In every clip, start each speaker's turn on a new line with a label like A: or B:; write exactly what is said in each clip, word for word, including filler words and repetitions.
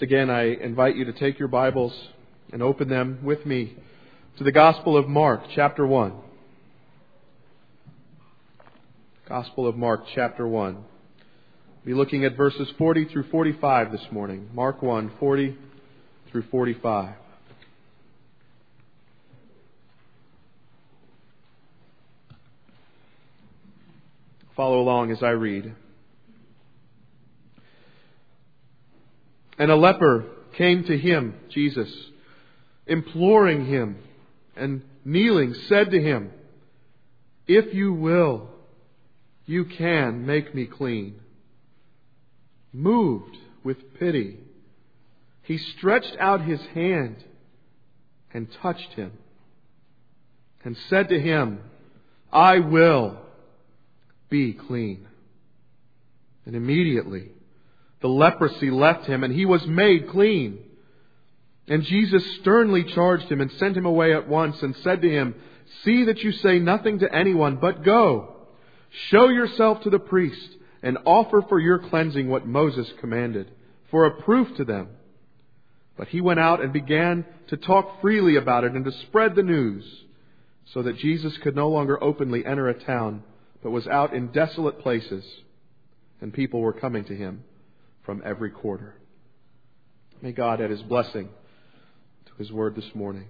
A: Again, I invite you to take your Bibles and open them with me to the Gospel of Mark, chapter one. Gospel of Mark, chapter one. We'll be looking at verses forty through forty-five this morning. Mark one, forty through forty-five. Follow along as I read. And a leper came to him, Jesus, imploring him, and kneeling said to him, "If you will, you can make me clean." Moved with pity, he stretched out his hand and touched him, and said to him, "I will, be clean." And immediately the leprosy left him, and he was made clean. And Jesus sternly charged him and sent him away at once, and said to him, "See that you say nothing to anyone, but go, show yourself to the priest, and offer for your cleansing what Moses commanded, for a proof to them." But he went out and began to talk freely about it and to spread the news, so that Jesus could no longer openly enter a town, but was out in desolate places, and people were coming to him from every quarter. May God add His blessing to His Word this morning.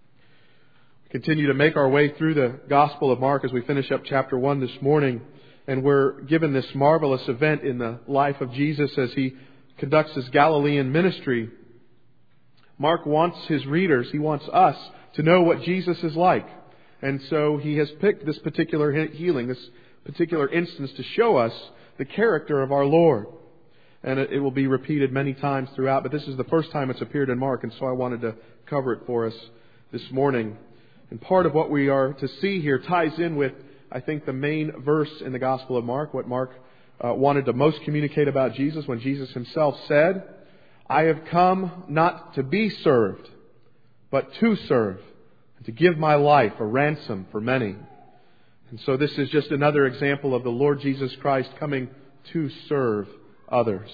A: We continue to make our way through the Gospel of Mark as we finish up chapter one this morning, and we're given this marvelous event in the life of Jesus as He conducts His Galilean ministry. Mark wants his readers, he wants us to know what Jesus is like. And so he has picked this particular healing, this particular instance, to show us the character of our Lord. And it will be repeated many times throughout, but this is the first time it's appeared in Mark, and so I wanted to cover it for us this morning. And part of what we are to see here ties in with, I think, the main verse in the Gospel of Mark, what Mark uh, wanted to most communicate about Jesus, when Jesus Himself said, "I have come not to be served, but to serve, and to give my life a ransom for many." And so this is just another example of the Lord Jesus Christ coming to serve others.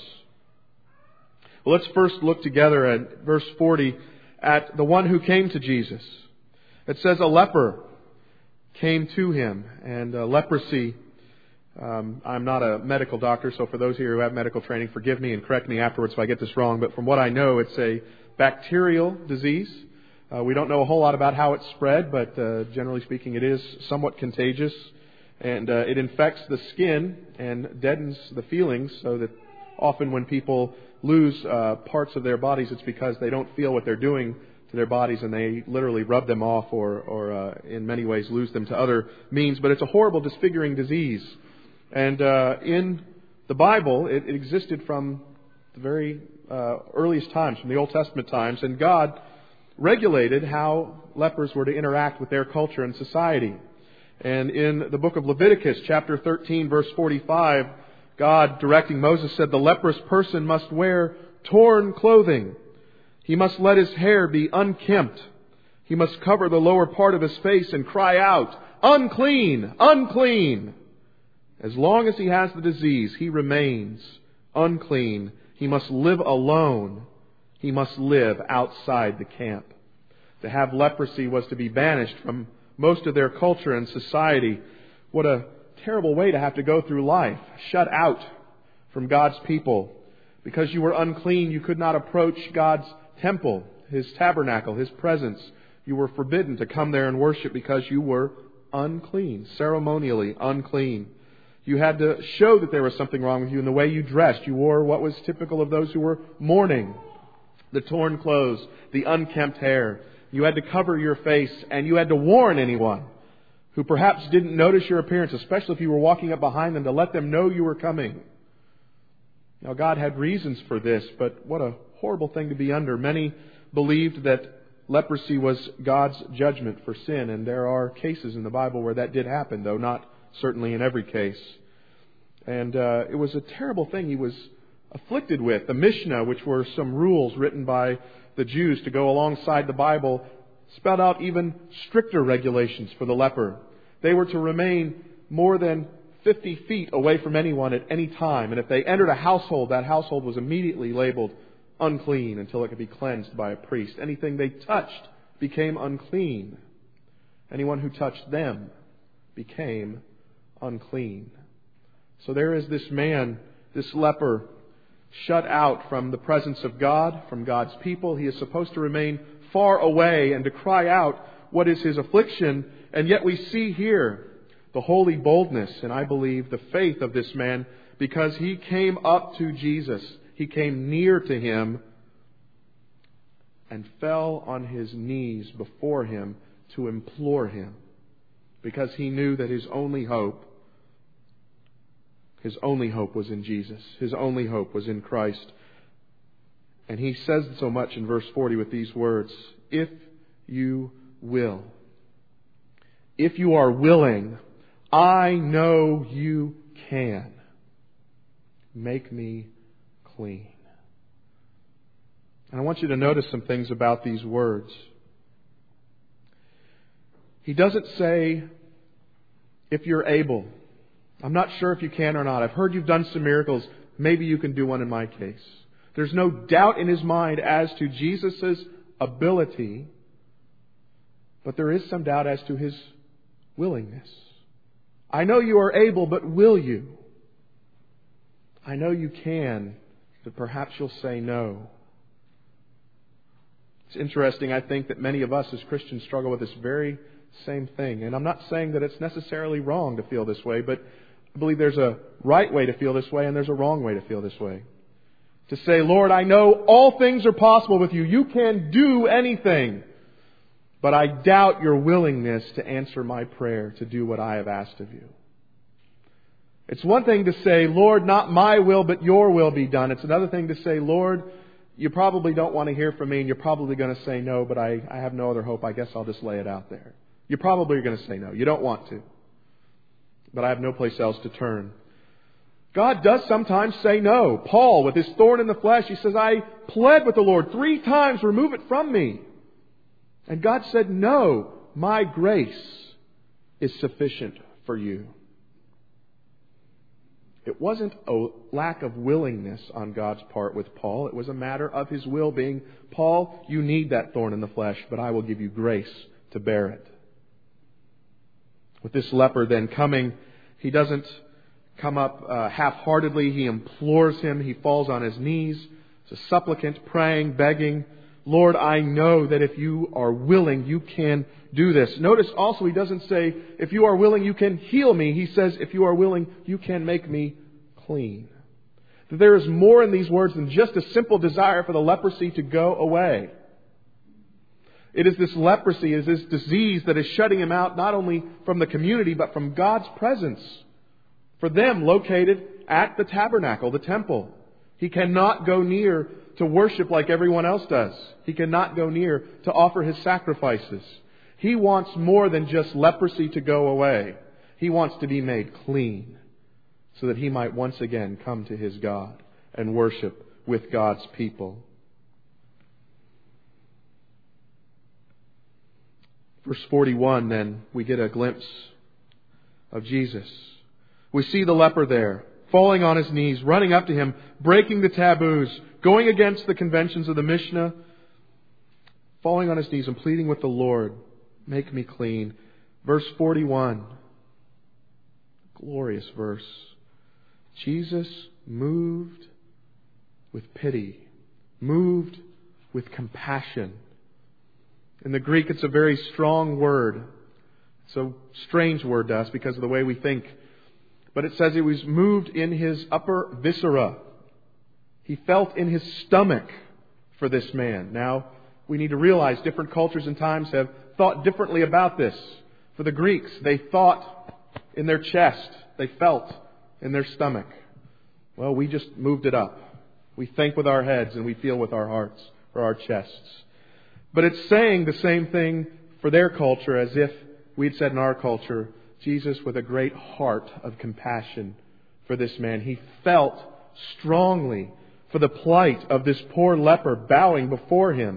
A: Well, let's first look together at verse forty at the one who came to Jesus. It says a leper came to Him, and uh, leprosy, um, I'm not a medical doctor, so for those here who have medical training, forgive me and correct me afterwards if I get this wrong, but from what I know, it's a bacterial disease. Uh, we don't know a whole lot about how it's spread, but uh, generally speaking, it is somewhat contagious. And uh, it infects the skin and deadens the feelings, so that often when people lose uh, parts of their bodies, it's because they don't feel what they're doing to their bodies, and they literally rub them off or, or uh, in many ways lose them to other means. But it's a horrible, disfiguring disease. And uh, in the Bible, it, it existed from the very uh, earliest times, from the Old Testament times, and God regulated how lepers were to interact with their culture and society. And in the book of Leviticus, chapter thirteen, verse forty-five, God, directing Moses, said, "The leprous person must wear torn clothing. He must let his hair be unkempt. He must cover the lower part of his face and cry out, 'Unclean! Unclean!' As long as he has the disease, he remains unclean. He must live alone. He must live outside the camp." To have leprosy was to be banished from most of their culture and society. What a terrible way to have to go through life, shut out from God's people. Because you were unclean, you could not approach God's temple, His tabernacle, His presence. You were forbidden to come there and worship because you were unclean, ceremonially unclean. You had to show that there was something wrong with you in the way you dressed. You wore what was typical of those who were mourning: the torn clothes, the unkempt hair. You had to cover your face, and you had to warn anyone who perhaps didn't notice your appearance, especially if you were walking up behind them, to let them know you were coming. Now, God had reasons for this, but what a horrible thing to be under. Many believed that leprosy was God's judgment for sin, and there are cases in the Bible where that did happen, though not certainly in every case. And uh, it was a terrible thing he was afflicted with. The Mishnah, which were some rules written by the Jews to go alongside the Bible, spelled out even stricter regulations for the leper. They were to remain more than fifty feet away from anyone at any time. And if they entered a household, that household was immediately labeled unclean until it could be cleansed by a priest. Anything they touched became unclean. Anyone who touched them became unclean. So there is this man, this leper, shut out from the presence of God, from God's people. He is supposed to remain far away and to cry out what is his affliction. And yet we see here the holy boldness and I believe the faith of this man, because he came up to Jesus. He came near to Him and fell on his knees before Him to implore Him, because he knew that his only hope, his only hope was in Jesus. His only hope was in Christ. And he says so much in verse forty with these words, "If you will, if you are willing, I know you can. Make me clean." And I want you to notice some things about these words. He doesn't say, "If you're able." I'm not sure if you can or not. I've heard you've done some miracles. Maybe you can do one in my case. There's no doubt in his mind as to Jesus' ability, but there is some doubt as to His willingness. I know you are able, but will you? I know you can, but perhaps you'll say no. It's interesting, I think, that many of us as Christians struggle with this very same thing. And I'm not saying that it's necessarily wrong to feel this way, but I believe there's a right way to feel this way and there's a wrong way to feel this way. To say, "Lord, I know all things are possible with you. You can do anything. But I doubt your willingness to answer my prayer, to do what I have asked of you." It's one thing to say, "Lord, not my will, but your will be done." It's another thing to say, "Lord, you probably don't want to hear from me and you're probably going to say no, but I, I have no other hope. I guess I'll just lay it out there." You probably are going to say no. You don't want to. But I have no place else to turn. God does sometimes say no. Paul, with his thorn in the flesh, he says, "I pled with the Lord three times, remove it from me." And God said, "No, my grace is sufficient for you." It wasn't a lack of willingness on God's part with Paul. It was a matter of His will being, "Paul, you need that thorn in the flesh, but I will give you grace to bear it." With this leper then coming, he doesn't come up uh, half-heartedly. He implores Him. He falls on his knees. He's a supplicant, praying, begging, "Lord, I know that if you are willing, you can do this." Notice also he doesn't say, "If you are willing, you can heal me." He says, "If you are willing, you can make me clean." That there is more in these words than just a simple desire for the leprosy to go away. It is this leprosy, it is this disease that is shutting him out not only from the community, but from God's presence. For them, located at the tabernacle, the temple. He cannot go near to worship like everyone else does. He cannot go near to offer his sacrifices. He wants more than just leprosy to go away. He wants to be made clean so that he might once again come to his God and worship with God's people. Verse forty-one, then, we get a glimpse of Jesus. We see the leper there, falling on his knees, running up to Him, breaking the taboos, going against the conventions of the Mishnah, falling on his knees and pleading with the Lord, "Make me clean." Verse forty-one, glorious verse. Jesus moved with pity, moved with compassion. In the Greek, it's a very strong word. It's a strange word to us because of the way we think. But it says he was moved in his upper viscera. He felt in his stomach for this man. Now, we need to realize different cultures and times have thought differently about this. For the Greeks, they thought in their chest. They felt in their stomach. Well, we just moved it up. We think with our heads and we feel with our hearts or our chests. But it's saying the same thing for their culture as if we'd said in our culture, Jesus with a great heart of compassion for this man. He felt strongly for the plight of this poor leper bowing before Him.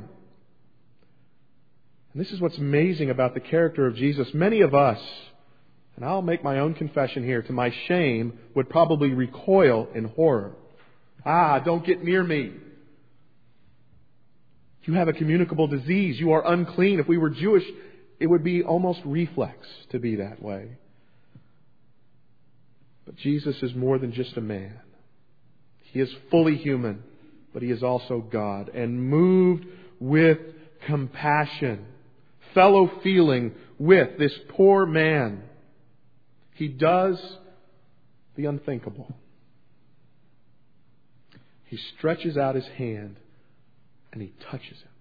A: And this is what's amazing about the character of Jesus. Many of us, and I'll make my own confession here, to my shame, would probably recoil in horror. Ah, don't get near me. You have a communicable disease. You are unclean. If we were Jewish, it would be almost reflex to be that way. But Jesus is more than just a man. He is fully human, but He is also God. And moved with compassion, fellow feeling with this poor man, He does the unthinkable. He stretches out His hand and He touches him.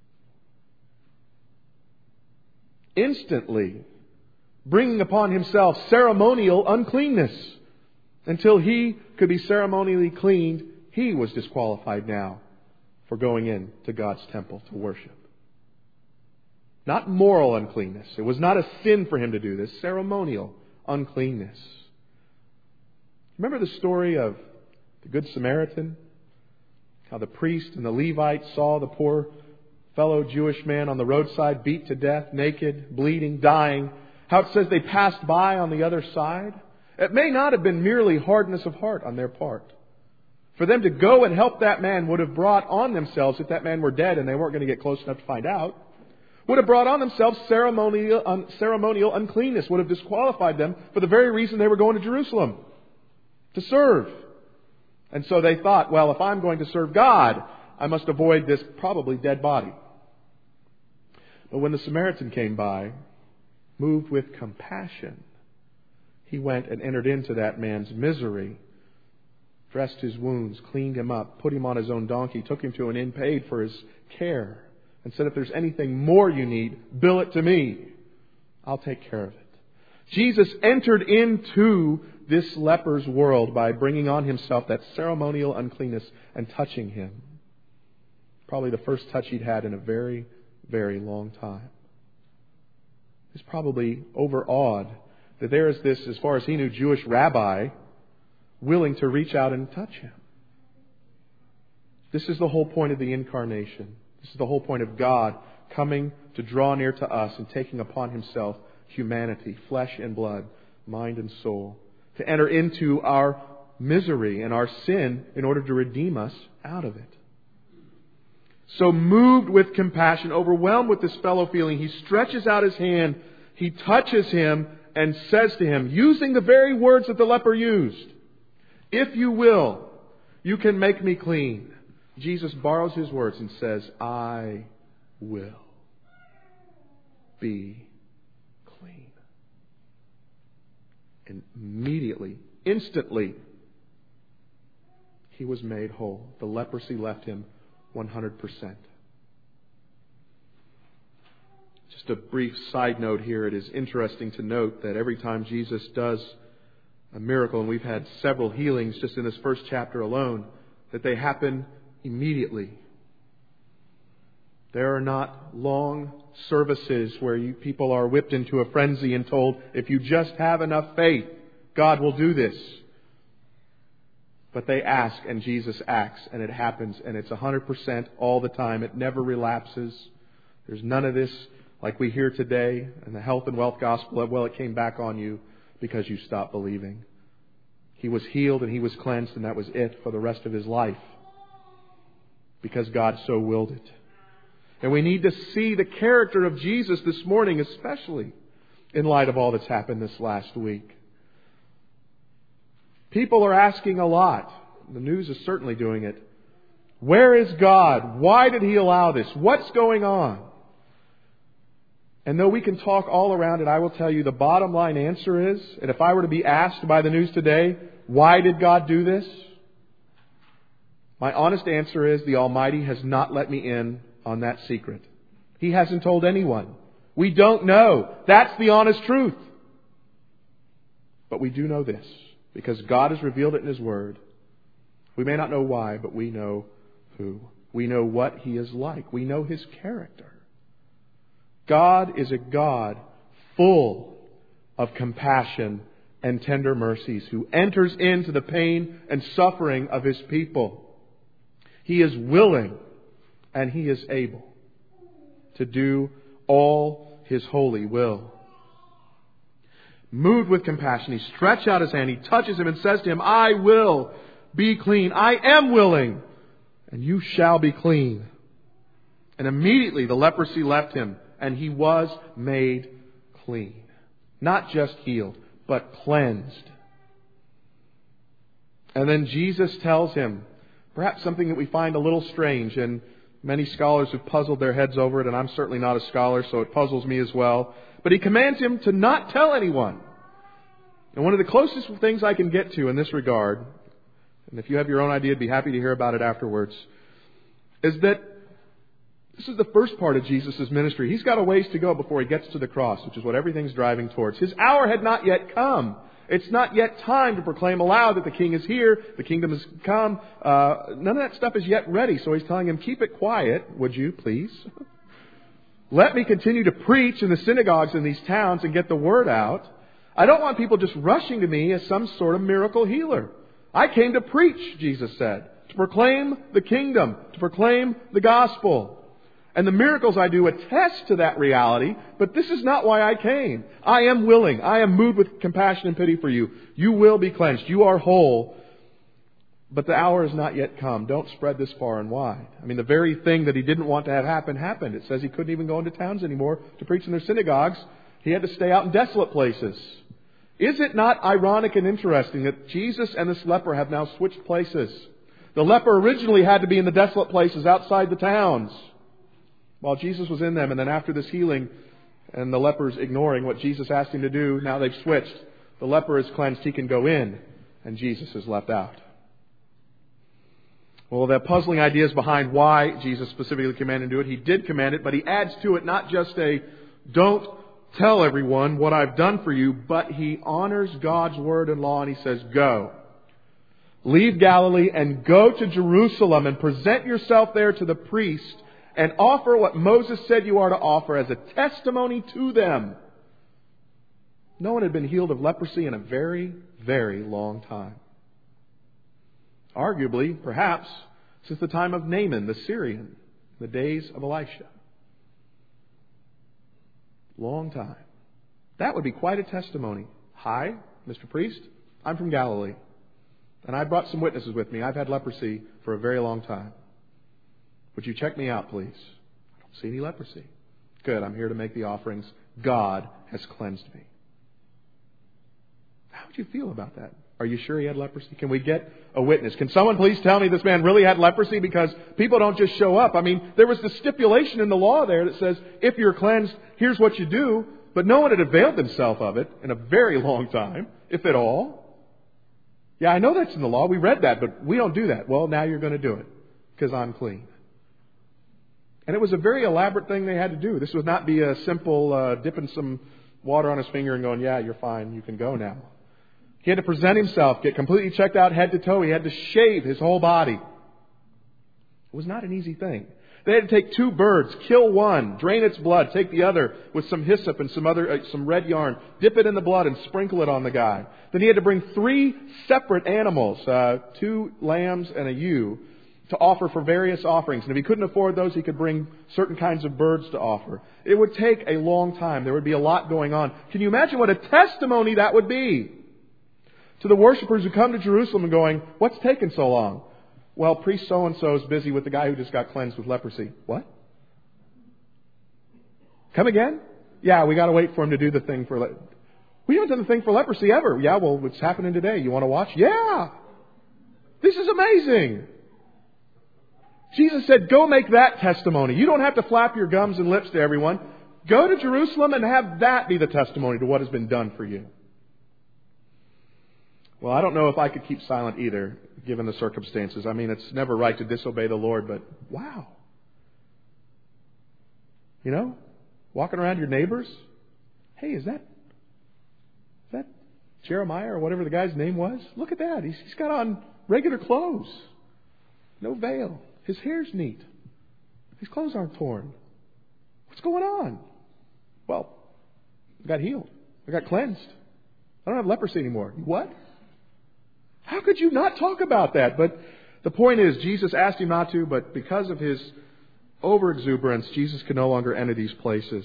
A: Instantly, bringing upon Himself ceremonial uncleanness. Until He could be ceremonially cleaned, He was disqualified now for going in to God's temple to worship. Not moral uncleanness. It was not a sin for Him to do this. Ceremonial uncleanness. Remember the story of the Good Samaritan? How the priest and the Levite saw the poor fellow Jewish man on the roadside beat to death, naked, bleeding, dying. How it says they passed by on the other side. It may not have been merely hardness of heart on their part. For them to go and help that man would have brought on themselves, if that man were dead and they weren't going to get close enough to find out, would have brought on themselves ceremonial, un, ceremonial uncleanness, would have disqualified them for the very reason they were going to Jerusalem, to serve. And so they thought, well, if I'm going to serve God, I must avoid this probably dead body. But when the Samaritan came by, moved with compassion, He went and entered into that man's misery, dressed his wounds, cleaned him up, put him on his own donkey, took him to an inn, paid for his care, and said, if there's anything more you need, bill it to me. I'll take care of it. Jesus entered into this leper's world by bringing on Himself that ceremonial uncleanness and touching him. Probably the first touch he'd had in a very, very long time. He's probably overawed that there is this, as far as he knew, Jewish rabbi willing to reach out and touch him. This is the whole point of the incarnation. This is the whole point of God coming to draw near to us and taking upon Himself humanity, flesh and blood, mind and soul, to enter into our misery and our sin in order to redeem us out of it. So moved with compassion, overwhelmed with this fellow feeling, He stretches out His hand, He touches him, and says to him, using the very words that the leper used, if you will, you can make me clean. Jesus borrows His words and says, I will be clean. And immediately, instantly, he was made whole. The leprosy left him one hundred percent. Just a brief side note here. It is interesting to note that every time Jesus does a miracle, and we've had several healings just in this first chapter alone, that they happen immediately. There are not long services where you, people are whipped into a frenzy and told, if you just have enough faith, God will do this. But they ask and Jesus acts and it happens, and it's one hundred percent all the time. It never relapses. There's none of this like we hear today in the health and wealth gospel of, well, it came back on you because you stopped believing. He was healed and he was cleansed, and that was it for the rest of his life, because God so willed it. And we need to see the character of Jesus this morning, especially in light of all that's happened this last week. People are asking a lot. The news is certainly doing it. Where is God? Why did He allow this? What's going on? And though we can talk all around it, I will tell you the bottom line answer is, and if I were to be asked by the news today, why did God do this? My honest answer is, the Almighty has not let me in on that secret. He hasn't told anyone. We don't know. That's the honest truth. But we do know this, because God has revealed it in His Word. We may not know why, but we know who. We know what He is like. We know His character. God is a God full of compassion and tender mercies, who enters into the pain and suffering of His people. He is willing and He is able to do all His holy will. Moved with compassion, He stretches out His hand, He touches him and says to him, I will be clean. I am willing, and you shall be clean. And immediately the leprosy left him, and he was made clean. Not just healed, but cleansed. And then Jesus tells him, perhaps something that we find a little strange, and many scholars have puzzled their heads over it, and I'm certainly not a scholar, so it puzzles me as well. But he commands him to not tell anyone. And one of the closest things I can get to in this regard, and if you have your own idea, I'd be happy to hear about it afterwards, is that this is the first part of Jesus' ministry. He's got a ways to go before he gets to the cross, which is what everything's driving towards. His hour had not yet come. It's not yet time to proclaim aloud that the King is here, the kingdom has come. Uh, none of that stuff is yet ready. So he's telling him, keep it quiet, would you, please? Let me continue to preach in the synagogues in these towns and get the word out. I don't want people just rushing to me as some sort of miracle healer. I came to preach, Jesus said, to proclaim the kingdom, to proclaim the gospel. And the miracles I do attest to that reality, but this is not why I came. I am willing. I am moved with compassion and pity for you. You will be cleansed. You are whole. But the hour has not yet come. Don't spread this far and wide. I mean, the very thing that he didn't want to have happen, happened. It says he couldn't even go into towns anymore to preach in their synagogues. He had to stay out in desolate places. Is it not ironic and interesting that Jesus and this leper have now switched places? The leper originally had to be in the desolate places outside the towns, while Jesus was in them. And then after this healing, and the leper's ignoring what Jesus asked him to do, now they've switched. The leper is cleansed, he can go in, and Jesus is left out. Well, the puzzling ideas behind why Jesus specifically commanded him to do it. He did command it, but he adds to it not just a, don't tell everyone what I've done for you, but he honors God's word and law, and he says, go. Leave Galilee and go to Jerusalem and present yourself there to the priest and offer what Moses said you are to offer as a testimony to them. No one had been healed of leprosy in a very, very long time. Arguably, perhaps, since the time of Naaman the Syrian, the days of Elisha. Long time. That would be quite a testimony. Hi, Mister Priest, I'm from Galilee, and I brought some witnesses with me. I've had leprosy for a very long time. Would you check me out, please? I don't see any leprosy. Good, I'm here to make the offerings. God has cleansed me. How would you feel about that? Are you sure he had leprosy? Can we get a witness? Can someone please tell me this man really had leprosy? Because people don't just show up. I mean, there was the stipulation in the law there that says, if you're cleansed, here's what you do. But no one had availed themselves of it in a very long time, if at all. Yeah, I know that's in the law. We read that, but we don't do that. Well, now you're going to do it because I'm clean. And it was a very elaborate thing they had to do. This would not be a simple uh, dipping some water on his finger and going, yeah, you're fine, you can go now. He had to present himself, get completely checked out head to toe. He had to shave his whole body. It was not an easy thing. They had to take two birds, kill one, drain its blood, take the other with some hyssop and some other uh, some red yarn, dip it in the blood and sprinkle it on the guy. Then he had to bring three separate animals, uh, two lambs and a ewe, to offer for various offerings. And if he couldn't afford those, he could bring certain kinds of birds to offer. It would take a long time. There would be a lot going on. Can you imagine what a testimony that would be to the worshipers who come to Jerusalem and going, what's taken so long? Well, priest so-and-so is busy with the guy who just got cleansed with leprosy. What? Come again? Yeah, we got to wait for him to do the thing for... Le- we haven't done the thing for leprosy ever. Yeah, well, it's happening today. You want to watch? Yeah! This is amazing! Jesus said, go make that testimony. You don't have to flap your gums and lips to everyone. Go to Jerusalem and have that be the testimony to what has been done for you. Well, I don't know if I could keep silent either, given the circumstances. I mean, it's never right to disobey the Lord, but wow. You know, walking around your neighbors. Hey, is that, is that Jeremiah or whatever the guy's name was? Look at that. He's, he's got on regular clothes. No veil. His hair's neat. His clothes aren't torn. What's going on? Well, I got healed. I got cleansed. I don't have leprosy anymore. What? How could you not talk about that? But the point is, Jesus asked him not to, but because of his overexuberance, Jesus could no longer enter these places.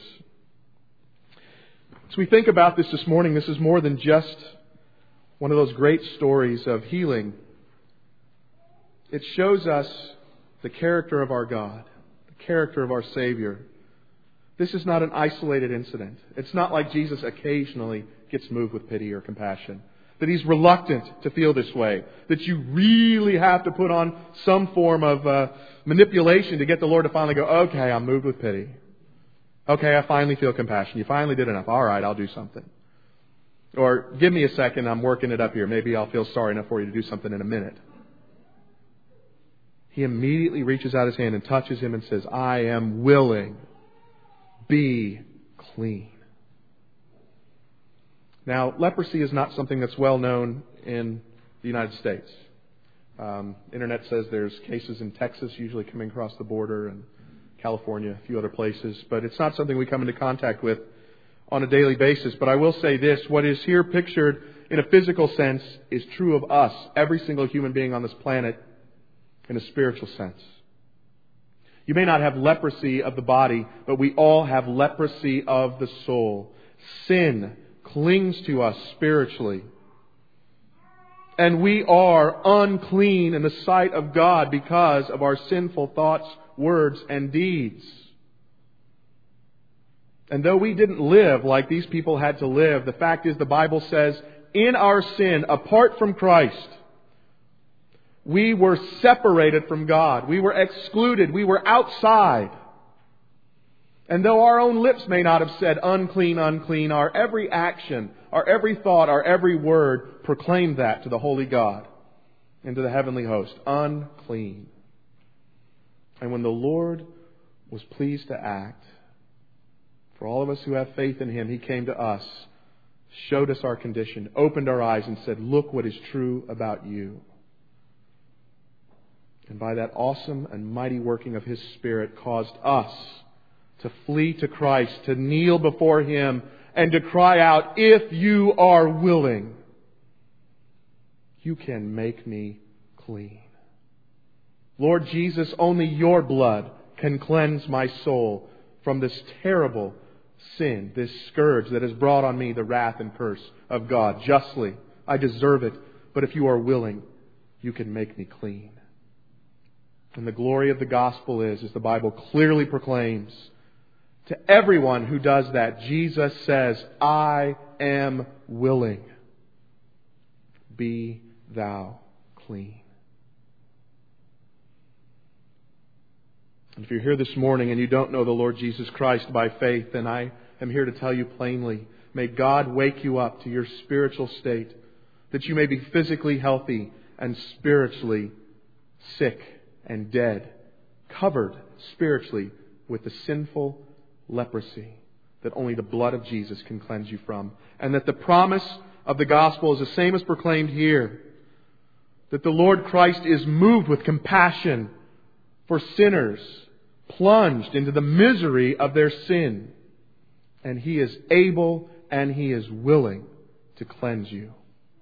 A: As we think about this this morning, this is more than just one of those great stories of healing. It shows us the character of our God, the character of our Savior. This is not an isolated incident. It's not like Jesus occasionally gets moved with pity or compassion. That He's reluctant to feel this way. That you really have to put on some form of uh, manipulation to get the Lord to finally go, okay, I'm moved with pity. Okay, I finally feel compassion. You finally did enough. All right, I'll do something. Or give me a second, I'm working it up here. Maybe I'll feel sorry enough for you to do something in a minute. He immediately reaches out His hand and touches him and says, I am willing. Be clean. Now, leprosy is not something that's well known in the United States. Um, Internet says there's cases in Texas usually coming across the border, and California, a few other places. But it's not something we come into contact with on a daily basis. But I will say this, what is here pictured in a physical sense is true of us, every single human being on this planet, in a spiritual sense. You may not have leprosy of the body, but we all have leprosy of the soul. Sin clings to us spiritually. And we are unclean in the sight of God because of our sinful thoughts, words, and deeds. And though we didn't live like these people had to live, the fact is the Bible says, in our sin, apart from Christ, we were separated from God. We were excluded. We were outside. And though our own lips may not have said unclean, unclean, our every action, our every thought, our every word proclaimed that to the holy God and to the heavenly host. Unclean. And when the Lord was pleased to act, for all of us who have faith in Him, He came to us, showed us our condition, opened our eyes and said, look what is true about you. And by that awesome and mighty working of His Spirit caused us to flee to Christ, to kneel before Him, and to cry out, if you are willing, you can make me clean. Lord Jesus, only your blood can cleanse my soul from this terrible sin, this scourge that has brought on me the wrath and curse of God justly. I deserve it, but if you are willing, you can make me clean. And the glory of the gospel is, as the Bible clearly proclaims, to everyone who does that, Jesus says, I am willing. Be thou clean. And if you're here this morning and you don't know the Lord Jesus Christ by faith, then I am here to tell you plainly, may God wake you up to your spiritual state, that you may be physically healthy and spiritually sick and dead, covered spiritually with the sinful leprosy that only the blood of Jesus can cleanse you from. And that the promise of the gospel is the same as proclaimed here. That the Lord Christ is moved with compassion for sinners plunged into the misery of their sin. And He is able and He is willing to cleanse you.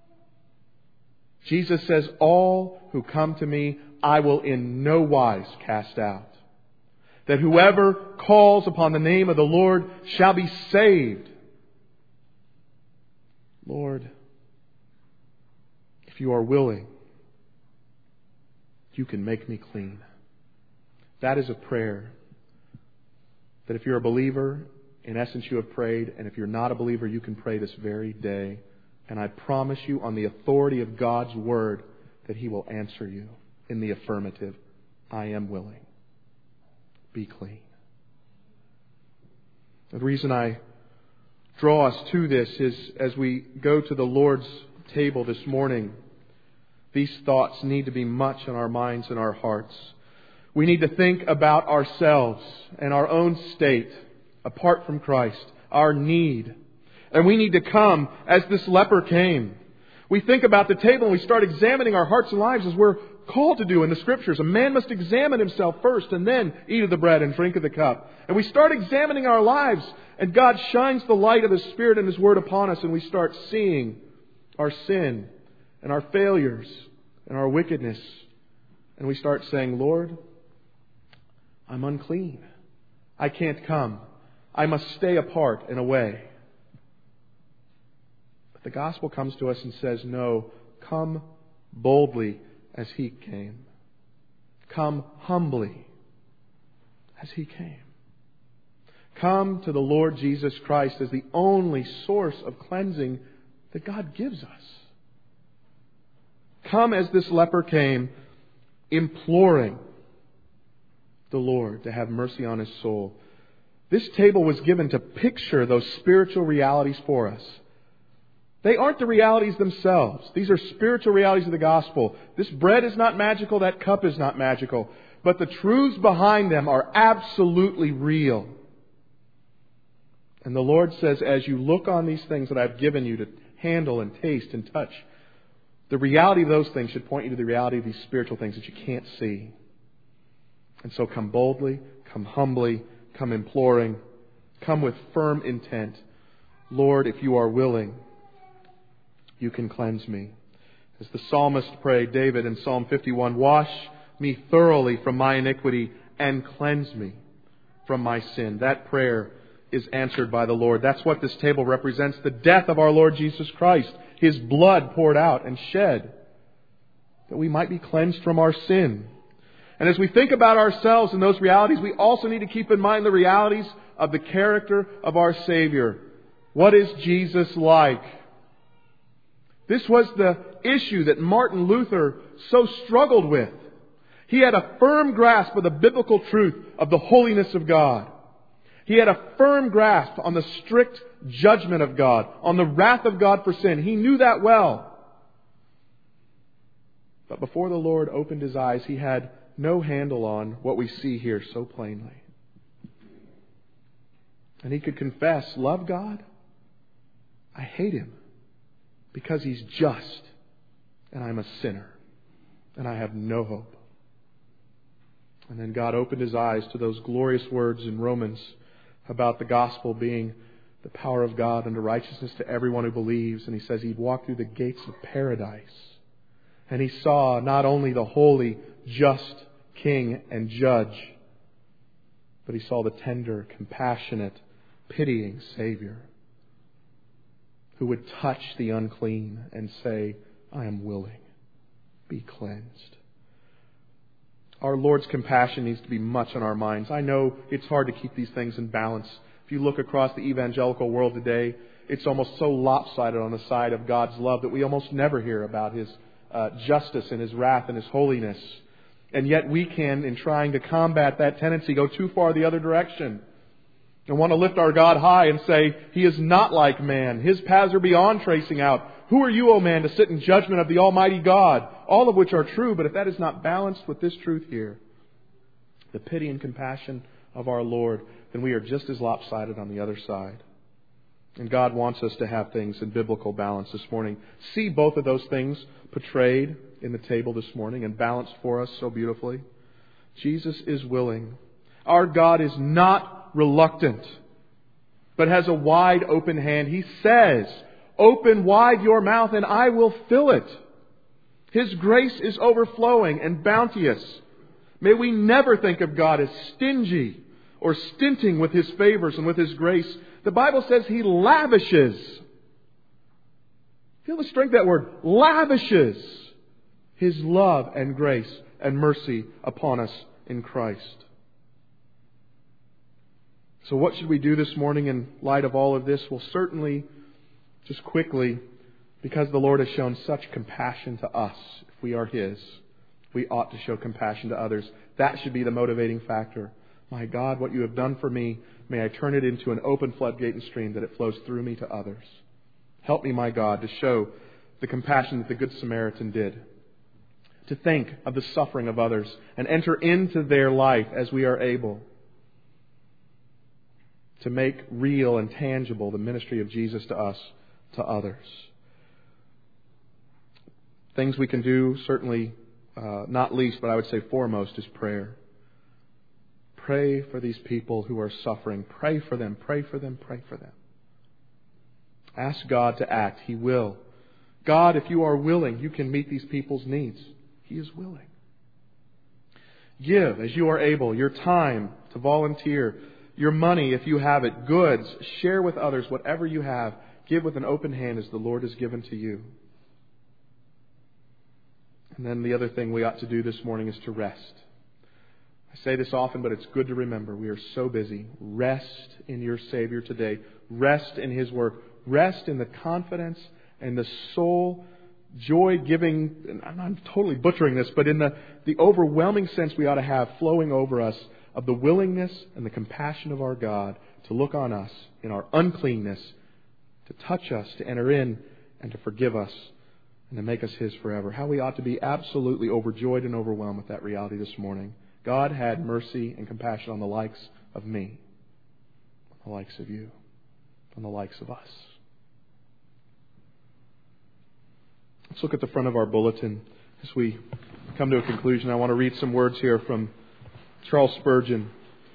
A: Jesus says, all who come to me, I will in no wise cast out. That whoever calls upon the name of the Lord shall be saved. Lord, if you are willing, you can make me clean. That is a prayer that if you're a believer, in essence you have prayed, and if you're not a believer, you can pray this very day. And I promise you on the authority of God's Word that He will answer you in the affirmative. I am willing. Be clean. The reason I draw us to this is as we go to the Lord's table this morning, these thoughts need to be much in our minds and our hearts. We need to think about ourselves and our own state apart from Christ, our need. And we need to come as this leper came. We think about the table and we start examining our hearts and lives as we're called to do in the Scriptures. A man must examine himself first and then eat of the bread and drink of the cup. And we start examining our lives and God shines the light of His Spirit and His Word upon us and we start seeing our sin and our failures and our wickedness. And we start saying, Lord, I'm unclean. I can't come. I must stay apart and away. But the gospel comes to us and says, no, come boldly as He came. Come humbly as as He came. Come to the Lord Jesus Christ as the only source of cleansing that God gives us. Come as this leper came, imploring the Lord to have mercy on his soul. This table was given to picture those spiritual realities for us. They aren't the realities themselves. These are spiritual realities of the gospel. This bread is not magical. That cup is not magical. But the truths behind them are absolutely real. And the Lord says, as you look on these things that I've given you to handle and taste and touch, the reality of those things should point you to the reality of these spiritual things that you can't see. And so come boldly, come humbly, come imploring, come with firm intent. Lord, if you are willing, you can cleanse me. As the psalmist prayed, David in Psalm fifty-one, wash me thoroughly from my iniquity and cleanse me from my sin. That prayer is answered by the Lord. That's what this table represents, the death of our Lord Jesus Christ, His blood poured out and shed, that we might be cleansed from our sin. And as we think about ourselves and those realities, we also need to keep in mind the realities of the character of our Savior. What is Jesus like? This was the issue that Martin Luther so struggled with. He had a firm grasp of the biblical truth of the holiness of God. He had a firm grasp on the strict judgment of God, on the wrath of God for sin. He knew that well. But before the Lord opened his eyes, he had no handle on what we see here so plainly. And he could confess, love God, I hate Him because He's just and I'm a sinner and I have no hope. And then God opened his eyes to those glorious words in Romans about the gospel being the power of God unto righteousness to everyone who believes. And he says he'd walk through the gates of paradise. And he saw not only the holy, just King and Judge, but he saw the tender, compassionate, pitying Savior who would touch the unclean and say, I am willing. Be cleansed. Our Lord's compassion needs to be much on our minds. I know it's hard to keep these things in balance. If you look across the evangelical world today, it's almost so lopsided on the side of God's love that we almost never hear about His uh, justice and His wrath and His holiness. And yet we can, in trying to combat that tendency, go too far the other direction and want to lift our God high and say, He is not like man. His paths are beyond tracing out. Who are you, O man, to sit in judgment of the Almighty God? All of which are true, but if that is not balanced with this truth here, the pity and compassion of our Lord, then we are just as lopsided on the other side. And God wants us to have things in biblical balance this morning. See both of those things portrayed in the table this morning and balanced for us so beautifully. Jesus is willing. Our God is not reluctant, but has a wide open hand. He says, open wide your mouth and I will fill it. His grace is overflowing and bounteous. May we never think of God as stingy or stinting with His favors and with His grace. The Bible says He lavishes. Feel the strength of that word. Lavishes His love and grace and mercy upon us in Christ. So what should we do this morning in light of all of this? Well, certainly, just quickly, because the Lord has shown such compassion to us, if we are His, we ought to show compassion to others. That should be the motivating factor. My God, what you have done for me, may I turn it into an open floodgate and stream that it flows through me to others. Help me, my God, to show the compassion that the Good Samaritan did. To think of the suffering of others and enter into their life as we are able. To make real and tangible the ministry of Jesus to us, to others. Things we can do, certainly uh, not least, but I would say foremost, is prayer. Pray for these people who are suffering. Pray for them, pray for them, pray for them. Ask God to act. He will. God, if you are willing, you can meet these people's needs. He is willing. Give, as you are able, your time to volunteer, your money, if you have it, goods. Share with others whatever you have. Give with an open hand as the Lord has given to you. And then the other thing we ought to do this morning is to rest. I say this often, but it's good to remember. We are so busy. Rest in your Savior today. Rest in His work. Rest in the confidence and the soul joy-giving, and I'm totally butchering this, but in the, the overwhelming sense we ought to have flowing over us of the willingness and the compassion of our God to look on us in our uncleanness, to touch us, to enter in, and to forgive us, and to make us His forever. How we ought to be absolutely overjoyed and overwhelmed with that reality this morning. God had mercy and compassion on the likes of me, on the likes of you, on the likes of us. Let's look at the front of our bulletin as we come to a conclusion. I want to read some words here from Charles Spurgeon.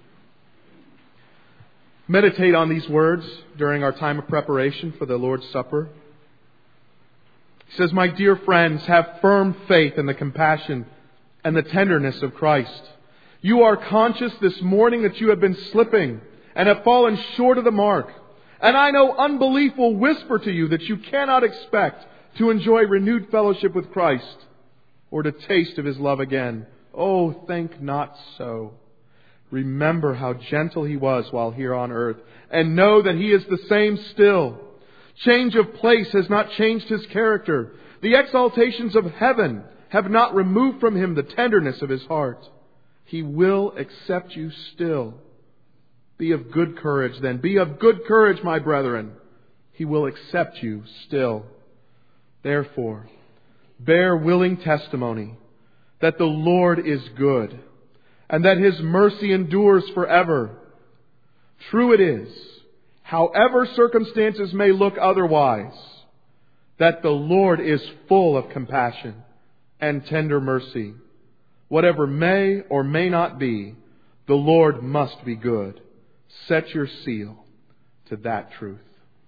A: Meditate on these words during our time of preparation for the Lord's Supper. He says, "My dear friends, have firm faith in the compassion and the tenderness of Christ. You are conscious this morning that you have been slipping and have fallen short of the mark. And I know unbelief will whisper to you that you cannot expect to enjoy renewed fellowship with Christ or to taste of His love again. Oh, think not so. Remember how gentle He was while here on earth, and know that He is the same still. Change of place has not changed His character. The exaltations of heaven have not removed from Him the tenderness of His heart. He will accept you still. Be of good courage then. Be of good courage, my brethren. He will accept you still. Therefore, bear willing testimony that the Lord is good and that His mercy endures forever. True it is, however circumstances may look otherwise, that the Lord is full of compassion and tender mercy. Whatever may or may not be, the Lord must be good. Set your seal to that truth."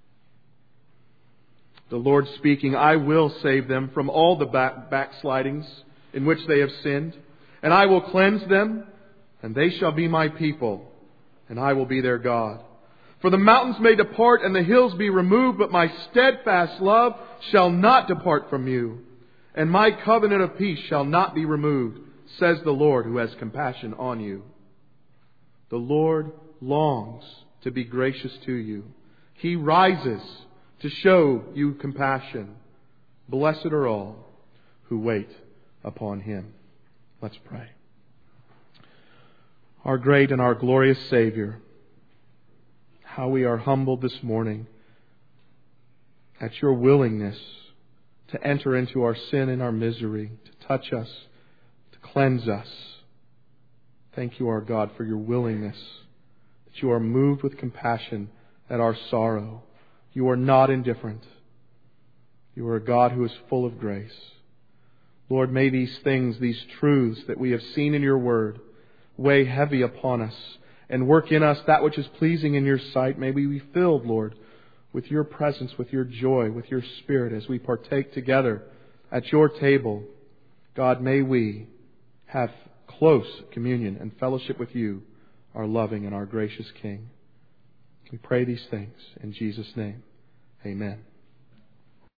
A: The Lord speaking, "I will save them from all the back- backslidings in which they have sinned, and I will cleanse them, and they shall be my people, and I will be their God. For the mountains may depart and the hills be removed, but my steadfast love shall not depart from you, and my covenant of peace shall not be removed, says the Lord who has compassion on you." The Lord longs to be gracious to you. He rises to show you compassion. Blessed are all who wait upon Him. Let's pray. Our great and our glorious Savior, how we are humbled this morning at your willingness to enter into our sin and our misery, to touch us, to cleanse us. Thank you, our God, for your willingness, that you are moved with compassion at our sorrow. You are not indifferent. You are a God who is full of grace. Lord, may these things, these truths that we have seen in your word, weigh heavy upon us and work in us that which is pleasing in your sight. May we be filled, Lord, with your presence, with your joy, with your Spirit as we partake together at your table. God, may we have close communion and fellowship with you, our loving and our gracious King. We pray these things in Jesus' name. Amen.